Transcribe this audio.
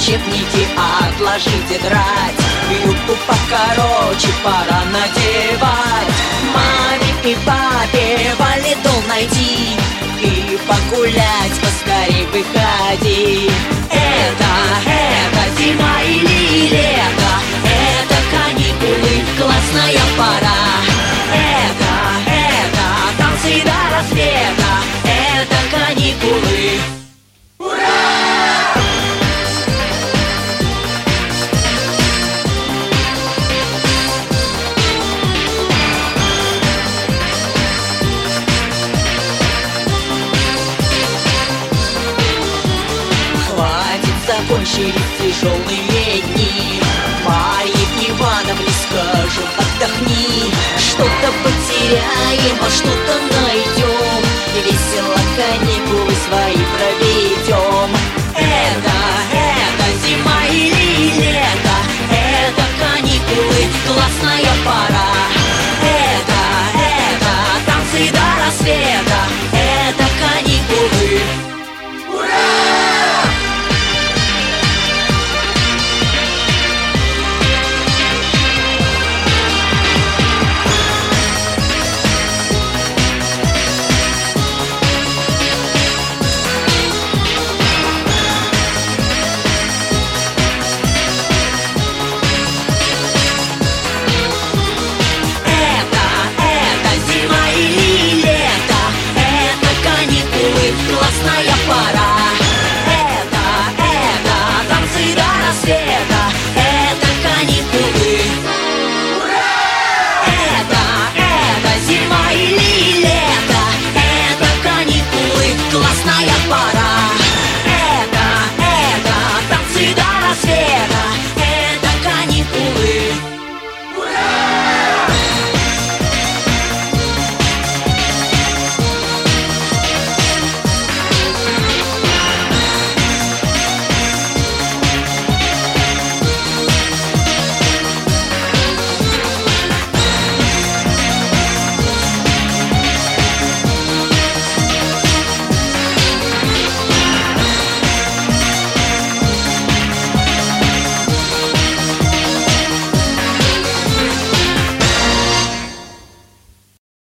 учебники отложить и драть, юбку покороче пора надевать. Маме и папе валидол найти и погулять поскорей выходи. Это зима или лето, это каникулы, классная пора. Это танцы до рассвета, это каникулы. Закончились тяжелые дни, Марье Ивановне скажем: отдохни. Что-то потеряем, а что-то найдем, весело каникулы